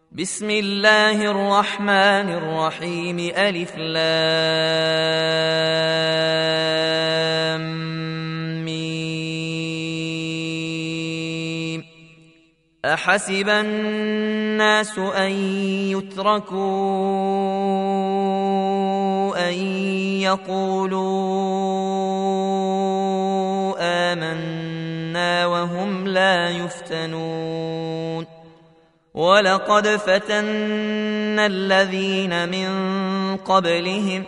بسم الله الرحمن الرحيم ألف لام ميم أحسب الناس أن يتركوا أن يقولوا آمنا وهم لا يفتنون ولقد فتنا الذين من قبلهم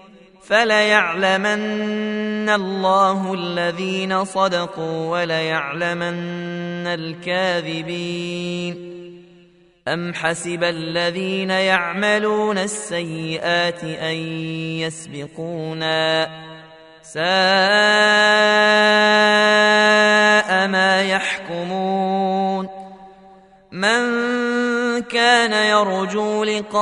فليعلمن الله الذين صدقوا وليعلمن الكاذبين أم حسب الذين يعملون السيئات أن يسبقونا ساء ما يحكمون من كان يرجو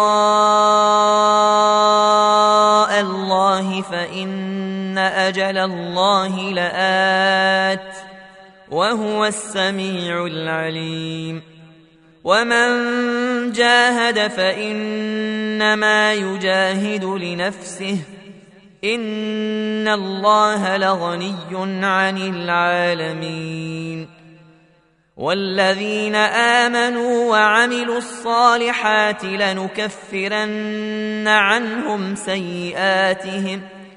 لقاء الله فإن أجل الله لآت وهو السميع العليم ومن جاهد فإنما يجاهد لنفسه إن الله لغني عن العالمين والذين آمنوا وعملوا الصالحات لنكفرن عنهم سيئاتهم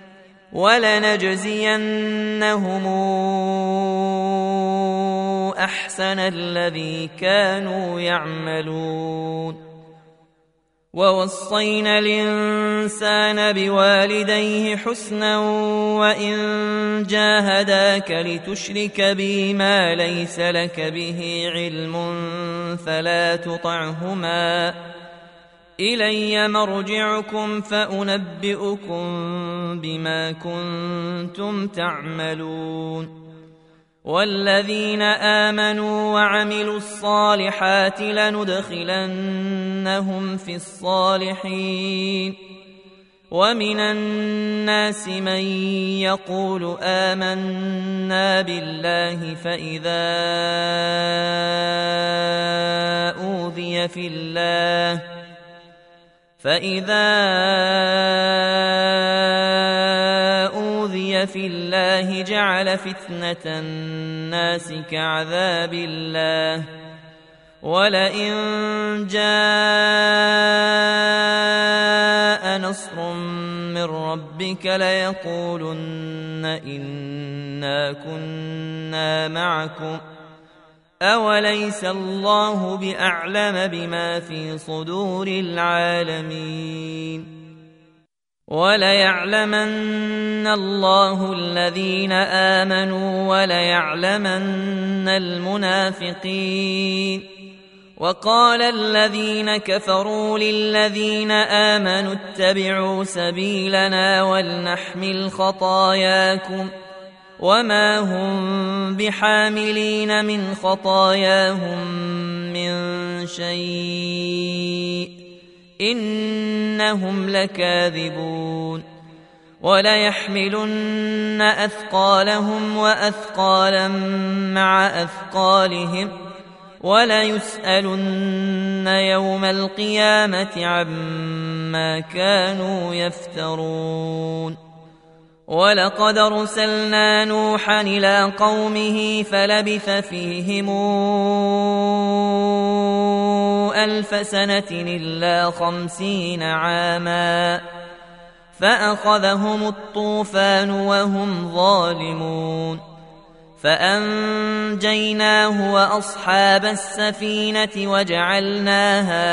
ولنجزينهم أحسن الذي كانوا يعملون ووصينا الإنسان بوالديه حسنا وإن جاهداك لتشرك بي ما ليس لك به علم فلا تطعهما إلي مرجعكم فأنبئكم بما كنتم تعملون والذين آمنوا وعملوا الصالحات لندخلنهم في الصالحين ومن الناس من يقول آمنا بالله فإذا أوذي في الله جعل فتنة الناس كعذاب الله ولئن جاء نصر من ربك ليقولن إنا كنا معكم أوليس الله بأعلم بما في صدور العالمين وليعلمن الله الذين آمنوا وليعلمن المنافقين وقال الذين كفروا للذين آمنوا اتبعوا سبيلنا ولنحمل خطاياكم وما هم بحاملين من خطاياهم من شيء إنهم لكاذبون وليحملن أثقالهم وأثقالا مع أثقالهم وليسألن يوم القيامة عما كانوا يفترون ولقد أرسلنا نوحا إلى قومه فلبث فيهم 1000 سنة إلا 50 عاما فأخذهم الطوفان وهم ظالمون فأنجيناه وأصحاب السفينة وجعلناها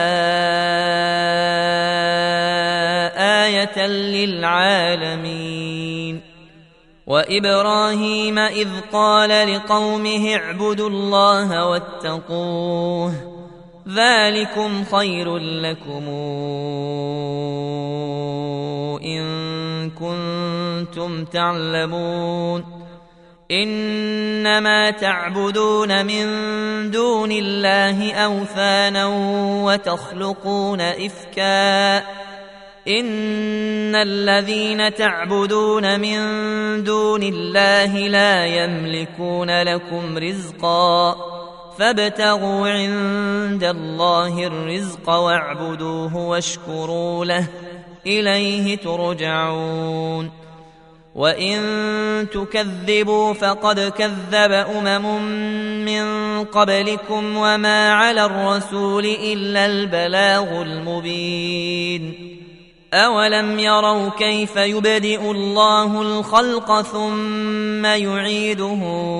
آية للعالمين وإبراهيم إذ قال لقومه اعبدوا الله واتقوه ذلكم خير لكم إن كنتم تعلمون إنما تعبدون من دون الله أوثانا وتخلقون إفكا إن الذين تعبدون من دون الله لا يملكون لكم رزقا فابتغوا عند الله الرزق واعبدوه واشكروا له إليه ترجعون وإن تكذبوا فقد كذب من قبلكم وما على الرسول إلا البلاغ المبين أولم يروا كيف يبدئ الله الخلق ثم يعيده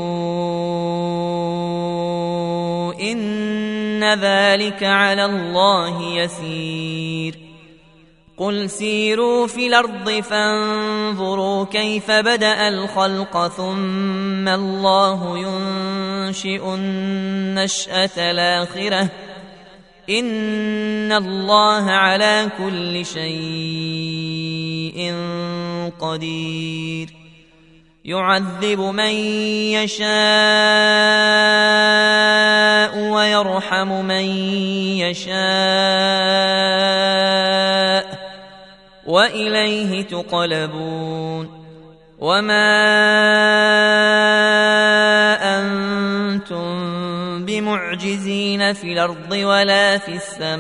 إن ذلك على الله يسير قل سيروا في الأرض فانظروا كيف بدأ الخلق ثم الله ينشئ النشأة الآخرة إن الله على كل شيء قدير يعذب من يشاء ويرحم من يشاء وإليه تقلبون وما أنتم بمعجزين في الأرض ولا في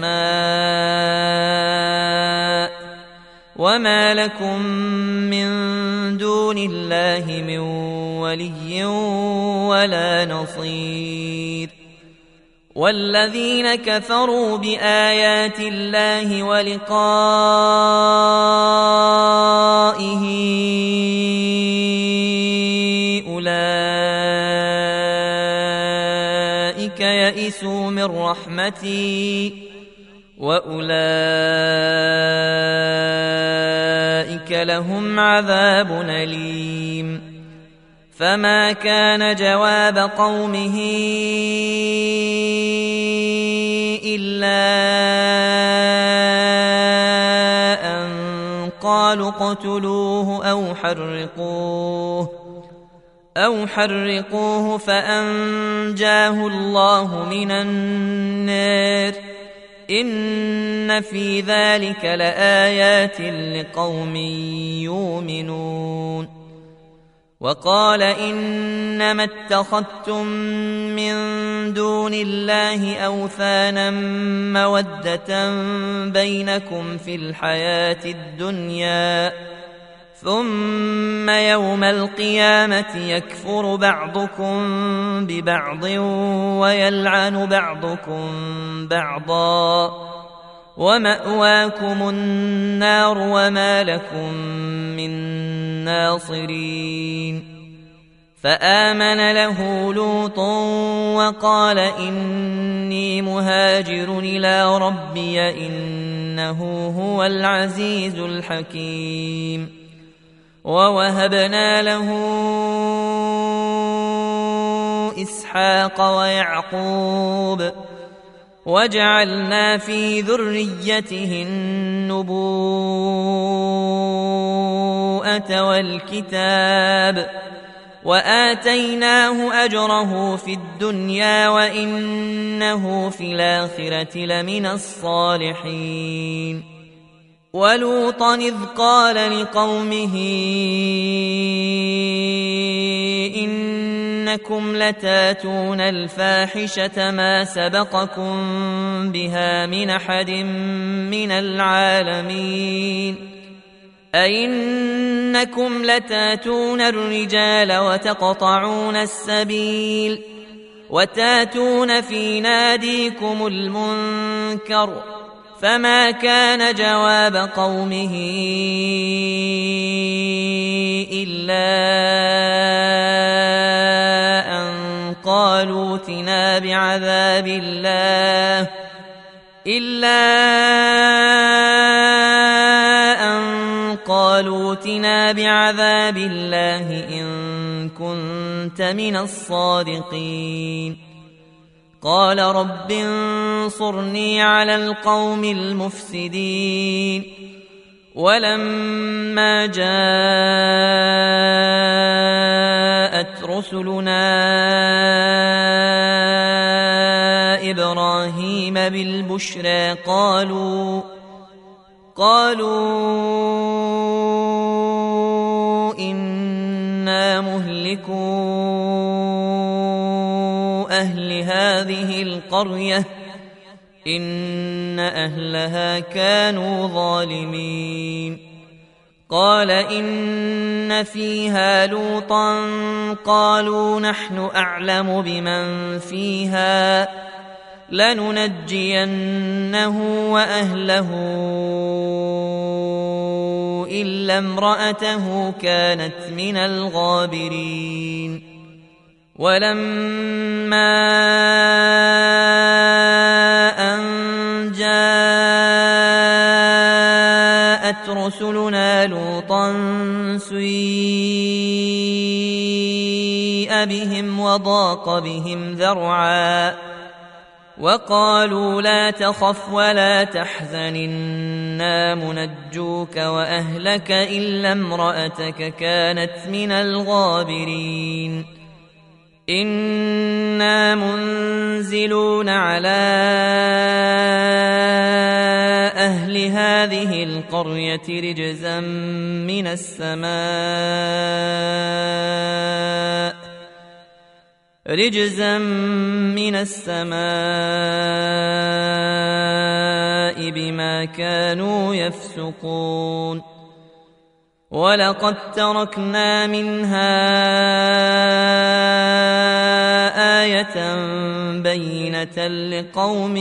السماء وما لكم من دون الله من ولي ولا نصير والذين كفروا بآيات الله ولقائه أولئك يئسوا من رحمتي وأولئك لهم عذاب أليم فما كان جواب قومه إلا أن قالوا اقتلوه أو حرقوه فأنجاه الله من النار إن في ذلك لآيات لقوم يؤمنون وقال إنما اتخذتم من دون الله أوثانا مودة بينكم في الحياة الدنيا ثم يوم القيامة يكفر بعضكم ببعض ويلعن بعضكم بعضا ومأواكم النار وما لكم من ناصرين فآمن له لوط وقال إني مهاجر إلى ربي إنه هو العزيز الحكيم ووهبنا له إسحاق ويعقوب وجعلنا في ذريته النبوءة والكتاب وآتيناه أجره في الدنيا وإنه في الآخرة لمن الصالحين ولوطا إذ قال لقومه إنكم لتاتون الفاحشة ما سبقكم بها من أحد من العالمين أئنكم لتاتون الرجال وتقطعون السبيل وتاتون في ناديكم المنكر فما كان جواب قومه إلا أن قالوا ائتنا بعذاب الله إن كنت من الصادقين قال رب انصرني على القوم المفسدين ولما جاءت رسلنا إبراهيم بالبشرى قالوا إنا مهلكو أهل هذه القرية إن أهلها كانوا ظالمين قال إن فيها لوطا قالوا نحن أعلم بمن فيها لننجينه وأهله إلا امرأته كانت من الغابرين ولما أن جاءت رسلنا لوطا سيء بهم وضاق بهم ذرعا وقالوا لا تخف ولا تحزن إنا منجوك وأهلك إلا امرأتك كانت من الغابرين إنا منزلون على أهل هذه القرية رجزا من السماء بما كانوا يفسقون ولقد تركنا منها آية بينة لقوم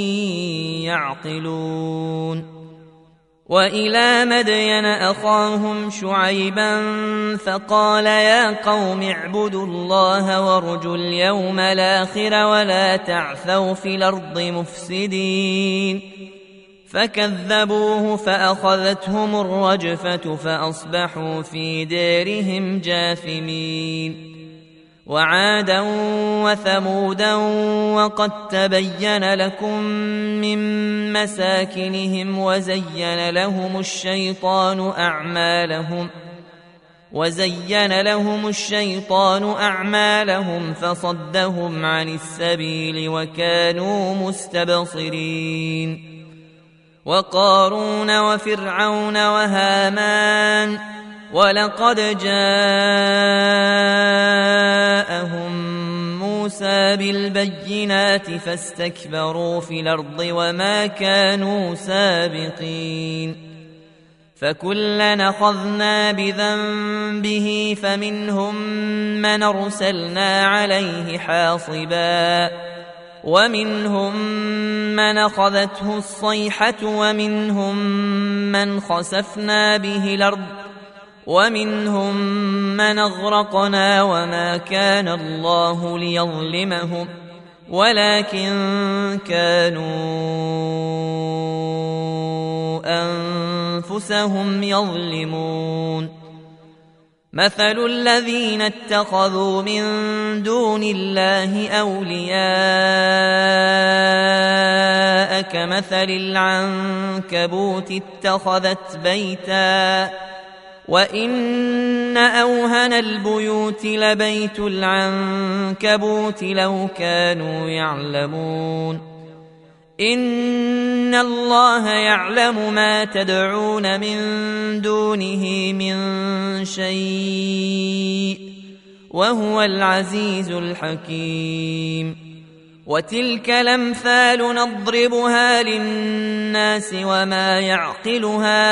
يعقلون وإلى مدين أخاهم شعيبا فقال يا قوم اعبدوا الله وارجوا اليوم الآخر ولا تعثوا في الأرض مفسدين فكذبوه فأخذتهم الرجفة فأصبحوا في دارهم جاثمين وعادا وثمودا وقد تبين لكم من مساكنهم وزين لهم الشيطان أعمالهم فصدهم عن السبيل وكانوا مستبصرين وقارون وفرعون وهامان ولقد جاءهم موسى بالبينات فاستكبروا في الأرض وما كانوا سابقين فكلا أخذنا بذنبه فمنهم من أرسلنا عليه حاصبا ومنهم من أخذته الصيحة ومنهم من خسفنا به الأرض ومنهم من أغرقنا وما كان الله ليظلمهم ولكن كانوا أنفسهم يظلمون مثل الذين اتخذوا من دون الله أولياء كمثل العنكبوت اتخذت بيتا وإن أوهن البيوت لبيت العنكبوت لو كانوا يعلمون إن الله يعلم ما تدعون من دونه من شيء وهو العزيز الحكيم وتلك الأمثال نضربها للناس وما يعقلها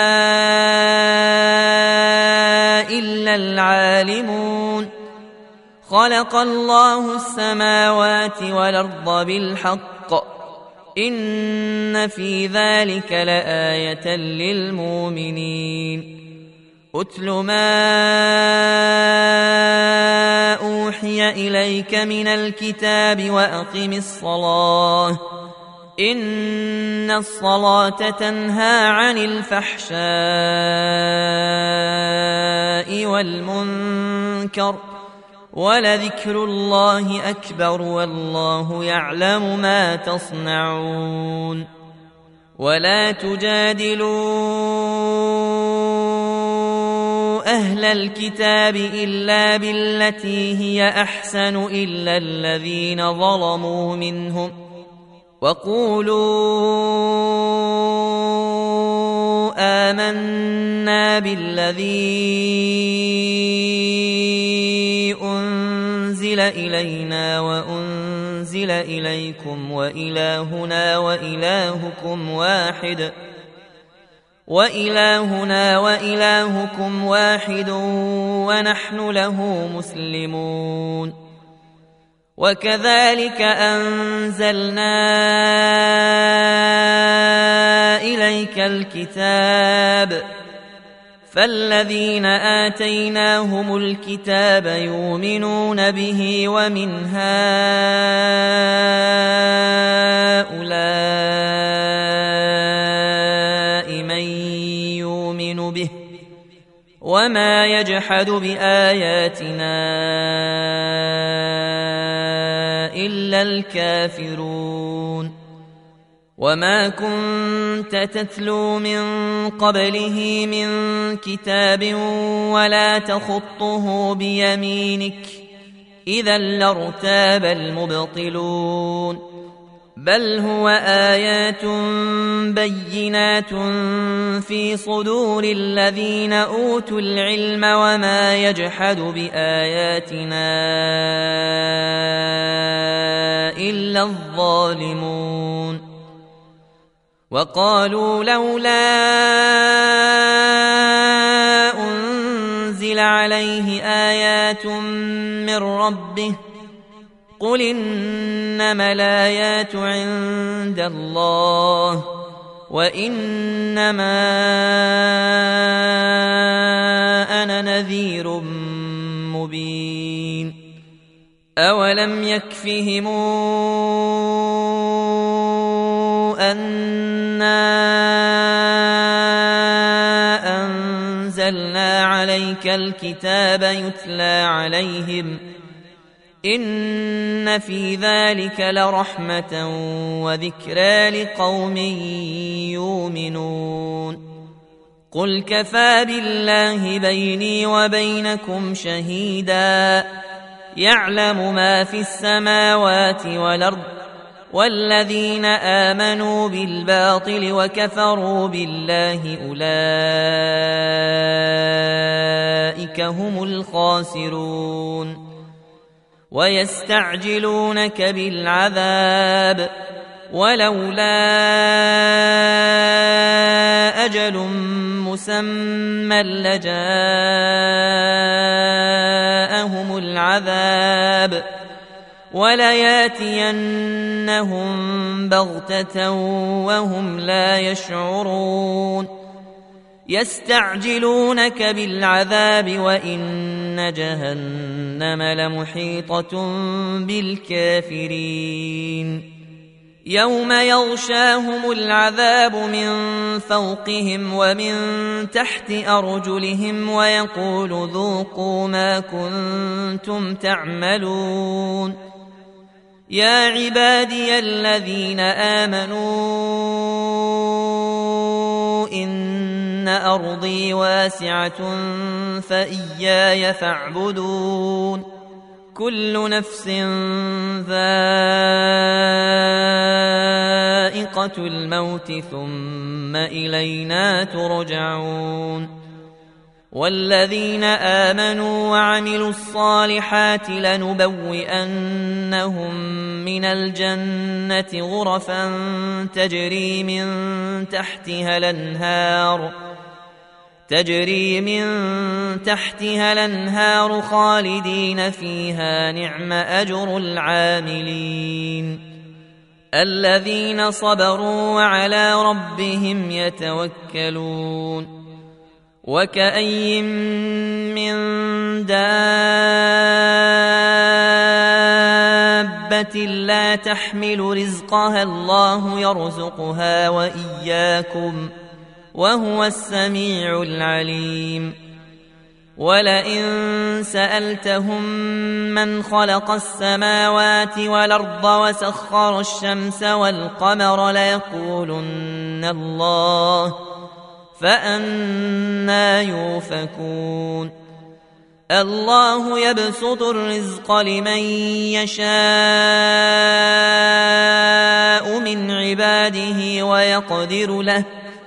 إلا العالمون خلق الله السماوات والأرض بالحق إن في ذلك لآية للمؤمنين أتل ما أوحي إليك من الكتاب وأقم الصلاة إن الصلاة تنهى عن الفحشاء والمنكر ولذكر الله أكبر والله يعلم ما تصنعون ولا تجادلوا أهل الكتاب إلا بالتي هي أحسن إلا الذين ظلموا منهم وقولوا آمنا بالذي أنزل إلينا وأنزل إليكم وإلهنا وإلهكم واحد ونحن له مسلمون. وكذلك أنزلنا إليك الكتاب فالذين آتيناهم الكتاب يؤمنون به ومن هؤلاء من يؤمن به وما يجحد بآياتنا إلا الكافرون. وما كنت تتلو من قبله من كتاب ولا تخطه بيمينك إذا لارتاب المبطلون بل هو آيات بينات في صدور الذين أوتوا العلم وما يجحد بآياتنا إلا الظالمون. وقالوا لولا أنزل عليه آيات من ربه قل إنما الآيات عند الله وإنما أنا نذير مبين. أولم يكفهم أنا أنزلنا عليك الكتاب يتلى عليهم إن في ذلك لرحمة وذكرى لقوم يؤمنون. قل كفى بالله بيني وبينكم شهيدا يعلم ما في السماوات والأرض والذين آمنوا بالباطل وكفروا بالله أولئك هم الخاسرون. ويستعجلونك بالعذاب ولولا أجل مسمى لجاءهم العذاب ولياتينهم بغتة وهم لا يشعرون. يستعجلونك بالعذاب وإن جهنم لمحيطة بالكافرين يوم يغشاهم العذاب من فوقهم ومن تحت أرجلهم ويقول ذوقوا ما كنتم تعملون. يا عبادي الذين آمنوا إن أرضي واسعة فإياي فاعبدون. كل نفس ذائقة الموت ثم إلينا ترجعون. والذين آمنوا وعملوا الصالحات لنبوئنهم من الجنة غرفا تجري من تحتها الأنهار خالدين فيها نعم أجر العاملين الذين صبروا وعلى ربهم يتوكلون. وكأي من دابة لا تحمل رزقها الله يرزقها وإياكم وهو السميع العليم. ولئن سألتهم من خلق السماوات والأرض وسخر الشمس والقمر ليقولن الله فأنى يؤفكون. الله يبسط الرزق لمن يشاء من عباده ويقدر له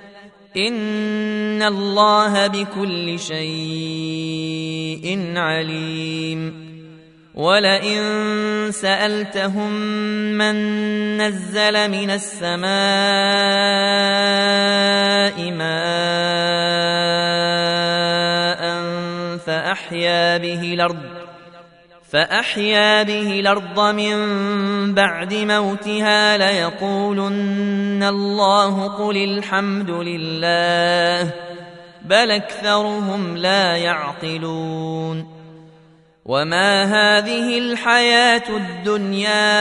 إن الله بكل شيء عليم. ولئن سألتهم من نزل من السماء ماء فأحيا به الأرض من بعد موتها ليقولن الله قل الحمد لله بل أكثرهم لا يعقلون وما هذه الحياة الدنيا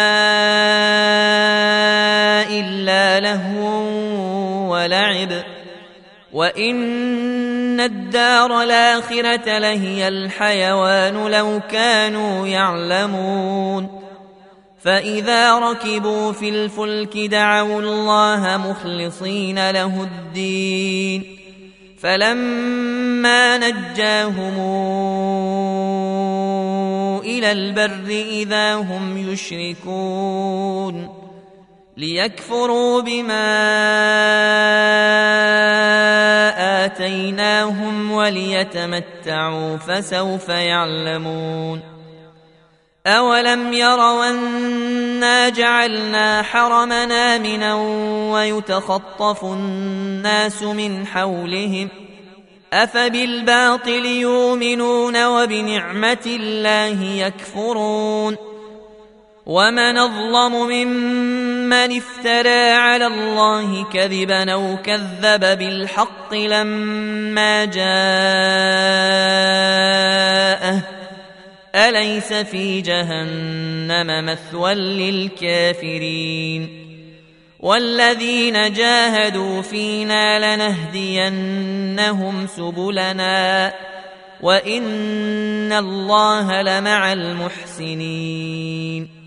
إلا لهو ولعب وإن الدار الآخرة لهي الحيوان لو كانوا يعلمون فإذا ركبوا في الفلك دعوا الله مخلصين له الدين فلما نجاهم إلى البر إذا هم يشركون ليكفروا بما آتيناهم وليتمتعوا فسوف يعلمون أولم يروا أنا جعلنا حرمنا آمنا ويتخطف الناس من حولهم أفبالباطل يؤمنون وبنعمة الله يكفرون ومن أظلم ممن افترى على الله كذبا أو كذب بالحق لما جاءه أليس في جهنم مثوى للكافرين والذين جاهدوا فينا لنهدينهم سبلنا وإن الله لمع المحسنين